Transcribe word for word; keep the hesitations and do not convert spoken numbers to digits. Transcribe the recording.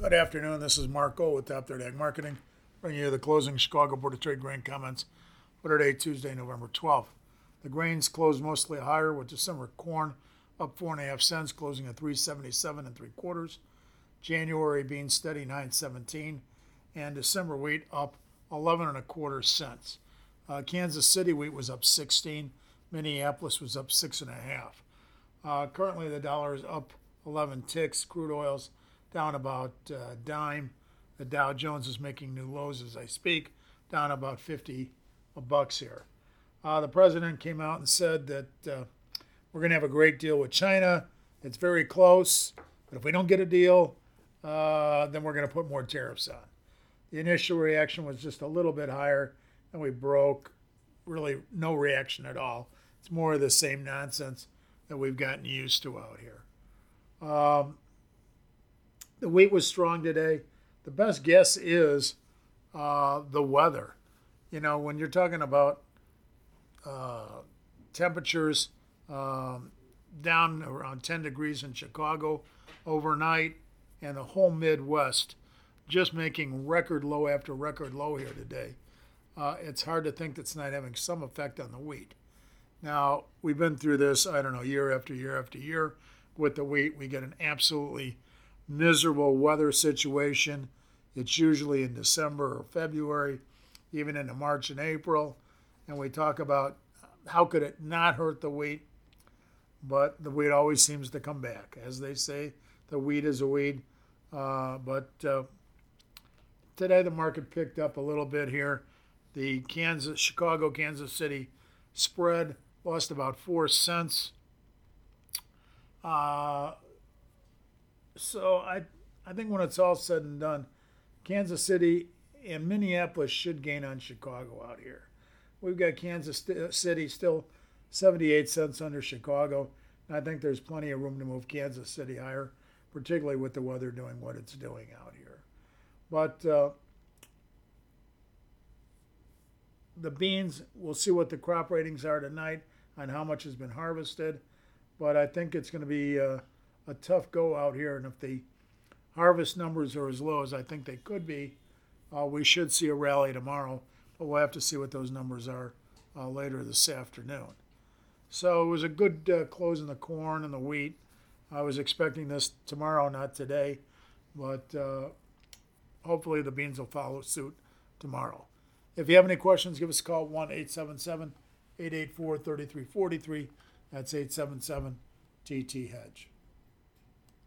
Good afternoon. This is Marco with Top Third Ag Marketing, bringing you the closing Chicago Board of Trade grain comments for today, Tuesday, November twelfth. The grains closed mostly higher, with December corn up four and a half cents, closing at three seventy-seven and three quarters. January being steady, nine seventeen, and December wheat up eleven and a quarter cents. Uh, Kansas City wheat was up sixteen. Minneapolis was up six and a half. Uh, currently, the dollar is up eleven ticks. Crude oil's down about a uh, dime. The Dow Jones is making new lows as I speak, down about fifty bucks here. Uh, the president came out and said that uh, we're going to have a great deal with China. It's very close, but if we don't get a deal, uh, then we're going to put more tariffs on. The initial reaction was just a little bit higher, and we broke. Really, no reaction at all. It's more of the same nonsense that we've gotten used to out here. Um, the wheat was strong today. The best guess is uh, the weather. You know, when you're talking about uh, temperatures um, down around ten degrees in Chicago overnight, and the whole Midwest just making record low after record low here today, uh, it's hard to think that's not having some effect on the wheat. Now, we've been through this, I don't know, year after year after year with the wheat. We get an absolutely miserable weather situation. It's usually in December or February, even into March and April. And we talk about how could it not hurt the wheat, but the wheat always seems to come back. As they say, the wheat is a weed. Uh, but uh, today the market picked up a little bit here. The Kansas, Chicago, Kansas City spread lost about four cents. Uh, so I, I think when it's all said and done, Kansas City and Minneapolis should gain on Chicago out here. We've got Kansas City still seventy-eight cents under Chicago, and I think there's plenty of room to move Kansas City higher, particularly with the weather doing what it's doing out here. But uh, the beans, we'll see what the crop ratings are tonight on how much has been harvested, but I think it's going to be uh, a tough go out here, and if the harvest numbers are as low as I think they could be, uh, we should see a rally tomorrow, but we'll have to see what those numbers are uh, later this afternoon. So it was a good uh, close in the corn and the wheat. I was expecting this tomorrow, not today, but uh, hopefully the beans will follow suit tomorrow. If you have any questions, give us a call, one eight seven seven, eight eight four, three three four three. That's eight seven seven T T Hedge.